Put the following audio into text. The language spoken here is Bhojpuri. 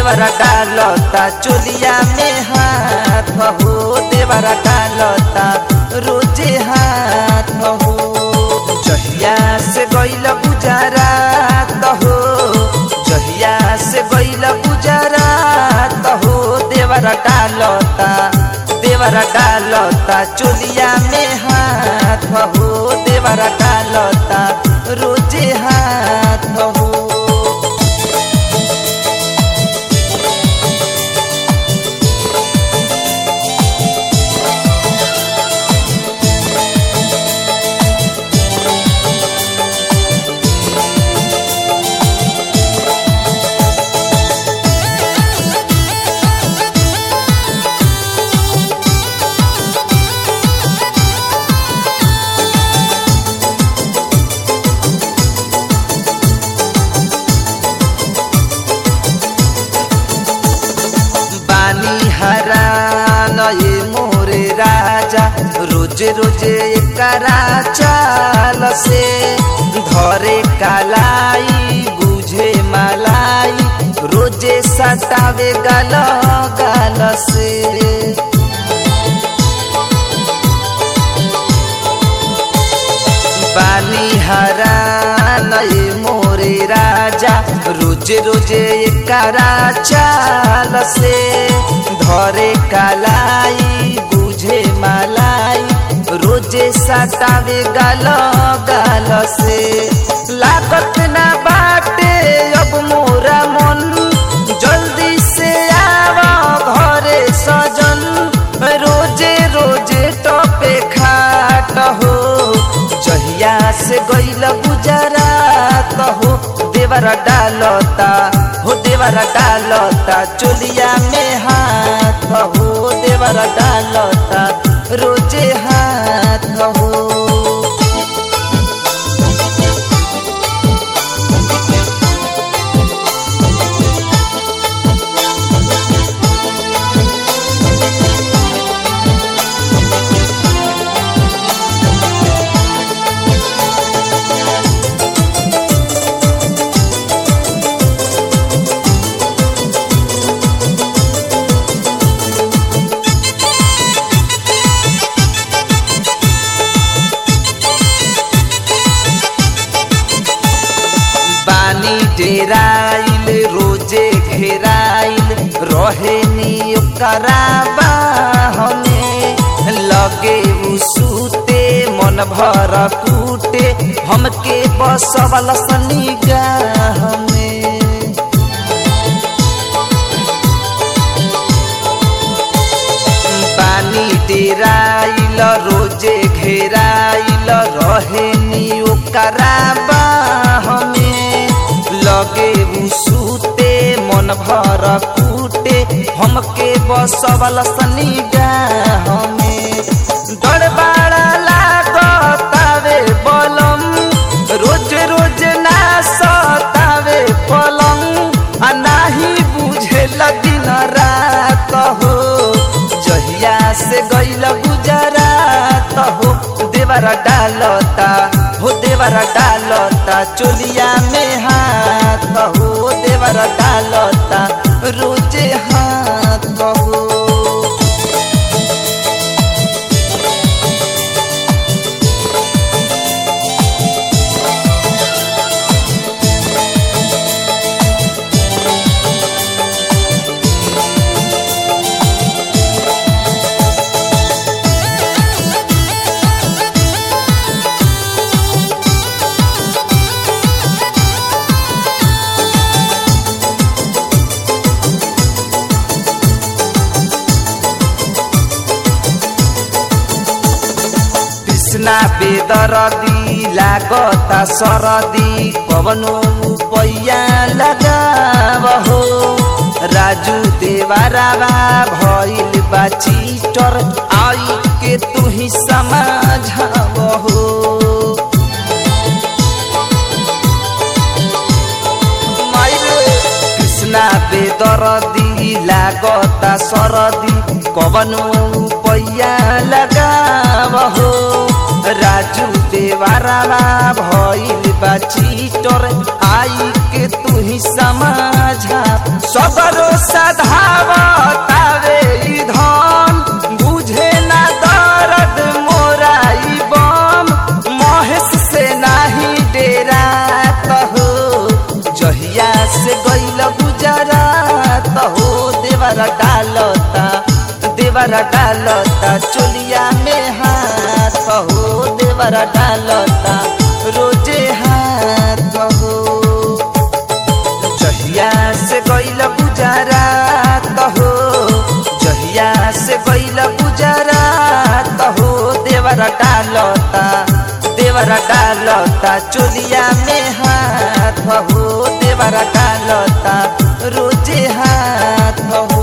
देवरा डालता चोलिया में हाथ हो देवरा डालता रोजे हाथ हो जहिया से गइल गुजरात हो जहिया से गइल गुजरात हो देवरा डालता चोलिया में हाथ हो देवरा डालता रोजे हाथ हो ये मोरे राजा रोजे रोजे एकरा चाल से धरे कालाई बुझे मलाई रोजे सटावे गाल गाल से बानी हरान ये मोरे राजा रोजे रोजे एकरा चाल से धरे कालाई बुझे मलाई रोजे सटावे गाल गाल से लागत ना बाटे अब मोरा मन जल्दी से आवा घरे सजन रोजे रोजे टपे खाट हो जहिया से गइल गुजरात हो देवरा डालता चोलिया में हाथ हो देवरा डालता रोजे हाथ हो डेराइल रोजे घेराइल रहेनी ओकरा बाहमे लगे सूते मन भर कूटे हमके बसवल निगाह में पानी डेराइल रोजे घेराइल रहेनी ओकरा बाहमे लगे सूते मन भर कूटे हमके बसवल निगाह में दरबारा लागतावे बलम रोज रोज ना सतावे पलंग आ नाही बुझे दिन रात हो जहिया से गइल गुजरात हो देवरा डालता चोलिया में हाथ हो देवरा डालता रोजे हाथ हो कृष्णा बेदरदी लागता सरदी पवनो पैया लगाव हो राजू देवारावा भइल बा चीटर आई के तू ही समझाव हो कृष्णा बेदरदी लागता सरदी कवनो पैया लगाव हो राजू दे देवारावा भइल बा चीटर आई के तू ही समझा सबरो सधावतावे ई धन बुझे ना दर्द मोरा ई बम महेश से नाही डेरा कहो जहिया से गइल गुजरात हो देवरा डालता चोलिया में हाथ हो देवरा डालता रोजे हाथ हो जहिया से गइल गुजरात हो जहिया से गइल गुजरात हो देवरा डालता चोलिया में हाथ हो देवरा डालता रोजे हाथ हो।